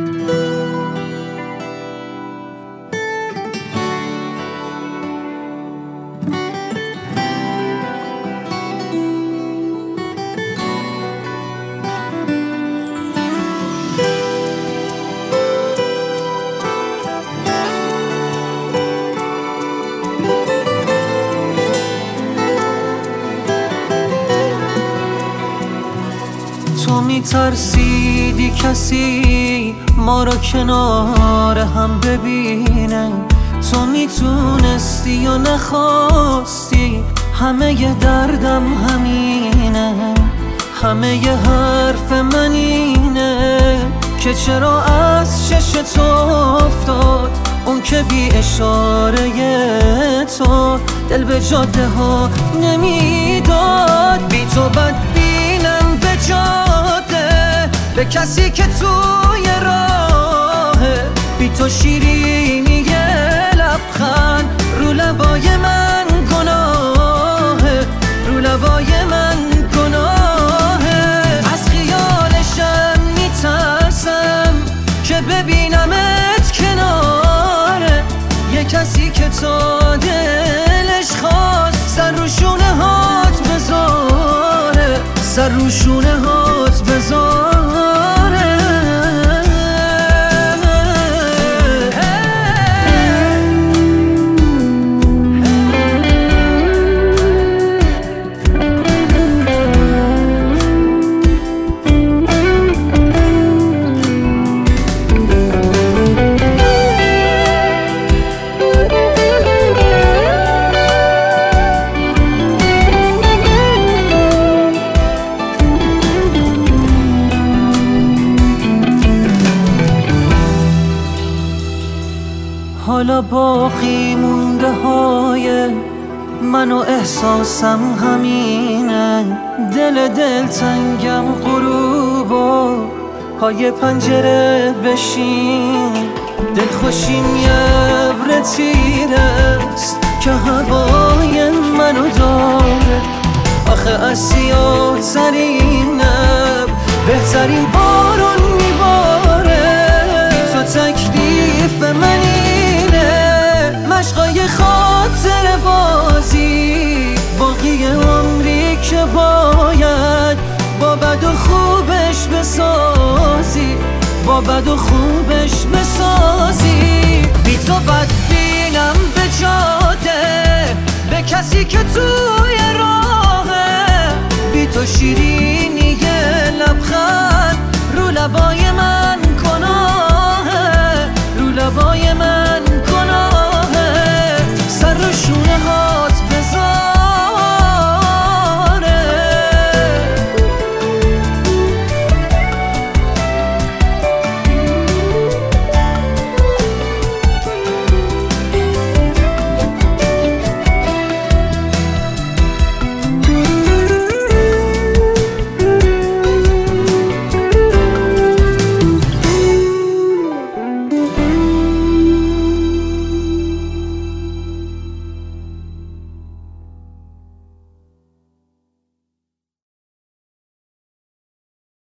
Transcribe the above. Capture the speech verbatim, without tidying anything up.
تو میترسیدی کسی ما را کنار هم ببینه، تو میتونستی یا نخواستی، همه ی دردم همینه، همه ی حرف من اینه که چرا از چشت افتاد اون که بی اشاره تو دل به جاده ها نمیداد. بی تو بد بینم به جاده، به کسی که توی راهه، بی تو شیرینی لبخند رو لبای من گناهه، رو لبای من گناهه. از خیالشم میترسم که ببینمت کناره یه کسی که تا دلش خواست سر رو شونه هات بذاره، سر رو شونه هات بذاره. حالا باقی مونده های من و احساسم همینه، دل دل تنگم غروب و پای پنجره بشین، دل خوشیم یه ابر تیرست که هوای منو داره. آخه از سیاه ترین نب بهترین بارون میباره، تو تکلیف منی مشقای خاطر بازی، باقی عمری که باید با بد و خوبش بسازی، با بد و خوبش بسازی. بی تو بد بینم به جاده، به کسی که توی راهه، بی تو شیرینی لبخند رو لبای من